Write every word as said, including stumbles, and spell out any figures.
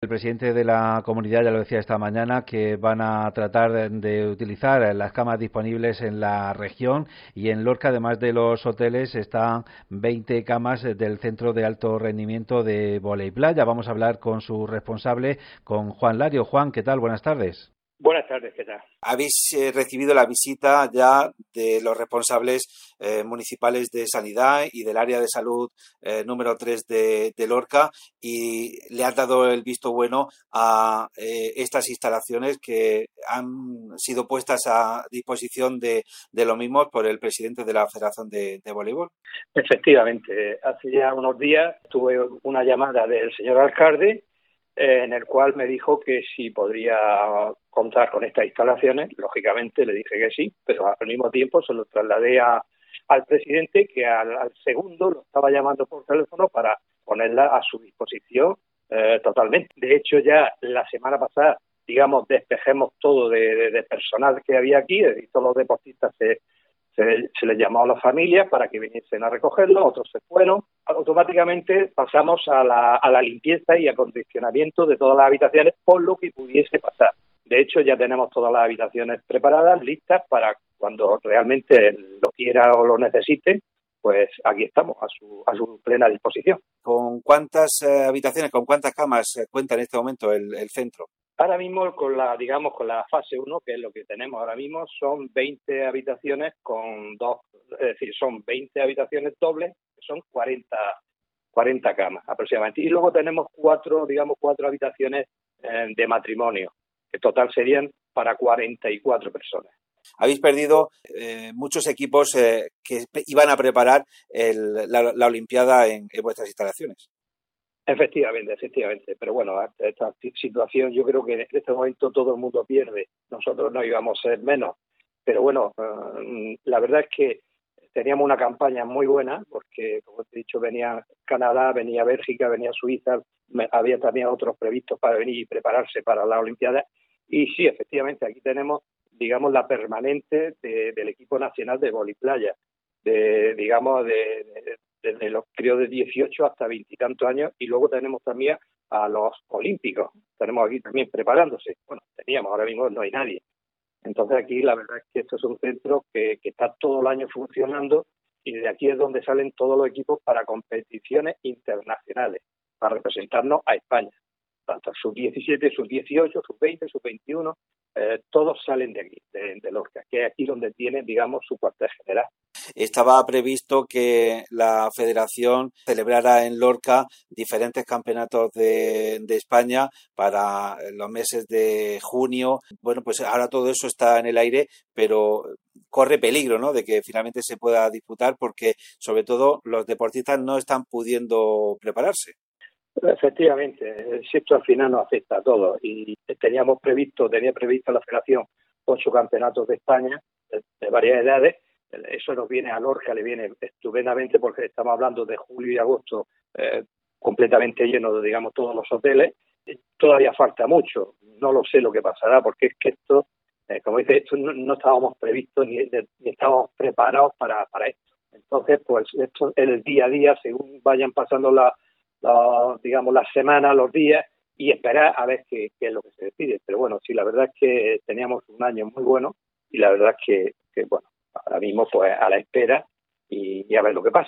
El presidente de la comunidad ya lo decía esta mañana que van a tratar de, de utilizar las camas disponibles en la región y en Lorca, además de los hoteles, están veinte camas del Centro de Alto Rendimiento de Vóley Playa. Vamos a hablar con su responsable, con Juan Lario. Juan, ¿qué tal? Buenas tardes. Buenas tardes, ¿qué tal? Habéis eh, recibido la visita ya de los responsables eh, municipales de sanidad y del área de salud eh, número tres de, de Lorca y le han dado el visto bueno a eh, estas instalaciones que han sido puestas a disposición de, de los mismos por el presidente de la Federación de, de Voleibol. Efectivamente, hace ya unos días tuve una llamada del señor alcalde eh, en el cual me dijo que si podría contar con estas instalaciones. Lógicamente le dije que sí, pero al mismo tiempo se lo trasladé a, al presidente, que al, al segundo lo estaba llamando por teléfono para ponerla a su disposición eh, totalmente. De hecho, ya la semana pasada, digamos, despejemos todo de, de, de personal que había aquí, y todos los deportistas se, se, se les llamó a las familias para que viniesen a recogerlo, otros se fueron. Automáticamente pasamos a la, a la limpieza y acondicionamiento de todas las habitaciones por lo que pudiese pasar. De hecho, ya tenemos todas las habitaciones preparadas, listas para cuando realmente lo quiera o lo necesite, pues aquí estamos a su, a su plena disposición. ¿Con cuántas eh, habitaciones, con cuántas camas eh, cuenta en este momento el, el centro? Ahora mismo, con la, digamos, con la fase uno, que es lo que tenemos ahora mismo, son veinte habitaciones con dos, es decir, son veinte habitaciones dobles, que son cuarenta, cuarenta camas aproximadamente. Y luego tenemos cuatro, digamos, cuatro habitaciones eh, de matrimonio, que total serían para cuarenta y cuatro personas. Habéis perdido eh, muchos equipos eh, que iban a preparar el, la, la Olimpiada en, en vuestras instalaciones. Efectivamente, efectivamente. Pero bueno, esta situación yo creo que en este momento todo el mundo pierde. Nosotros no íbamos a ser menos. Pero bueno, eh, la verdad es que teníamos una campaña muy buena porque, como te he dicho, venía Canadá, venía Bélgica, venía Suiza, había también otros previstos para venir y prepararse para la Olimpiada. Y sí, efectivamente, aquí tenemos, digamos, la permanente de, del equipo nacional de vóley playa, de, digamos, de, de, desde los creo de dieciocho hasta veintitantos años, y luego tenemos también a los olímpicos, tenemos aquí también preparándose. Bueno, teníamos, ahora mismo no hay nadie. Entonces aquí la verdad es que esto es un centro que, que está todo el año funcionando y de aquí es donde salen todos los equipos para competiciones internacionales, para representarnos a España. Tanto sub diecisiete, sub dieciocho, sub veinte, sub veintiuno, eh, todos salen de aquí, de, de Lorca, que es aquí donde tienen, digamos, su cuartel general. Estaba previsto que la federación celebrara en Lorca diferentes campeonatos de, de España para los meses de junio. Bueno, pues ahora todo eso está en el aire, pero corre peligro, ¿no?, de que finalmente se pueda disputar porque, sobre todo, los deportistas no están pudiendo prepararse. Efectivamente, si esto al final nos afecta a todos y teníamos previsto, tenía previsto la federación ocho campeonatos de España de, de varias edades. Eso nos viene a Lorca, le viene estupendamente porque estamos hablando de julio y agosto eh, completamente llenos de, digamos, todos los hoteles. Todavía falta mucho, no lo sé lo que pasará porque es que esto, eh, como dice, esto no, no estábamos previstos ni, ni estábamos preparados para, para esto. Entonces, pues esto es el día a día, según vayan pasando la Los, digamos, las semanas, los días, y esperar a ver qué, qué es lo que se decide. Pero bueno, sí, la verdad es que teníamos un año muy bueno y la verdad es que, que bueno, ahora mismo pues a la espera y, y a ver lo que pasa.